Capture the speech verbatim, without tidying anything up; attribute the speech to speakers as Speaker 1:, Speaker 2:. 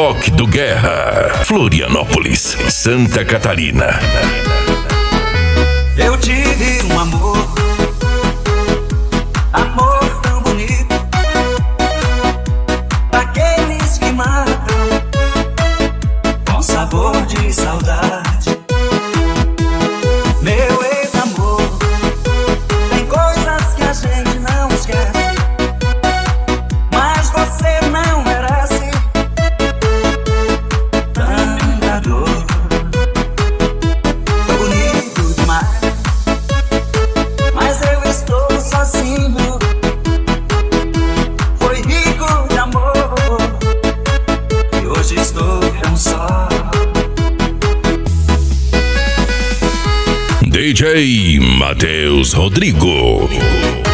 Speaker 1: Rock do Guerra, Florianópolis, Santa Catarina.
Speaker 2: Eu tive um amor, amor tão bonito, daqueles que matam, com sabor de saudade. Meu ex-amor, tem coisas que a gente não esquece, mas você não merece tanta dor. Foi bonito demais, mas eu estou sozinho. Foi rico de amor e hoje estou tão só.
Speaker 1: D J Matheus Rodrigo.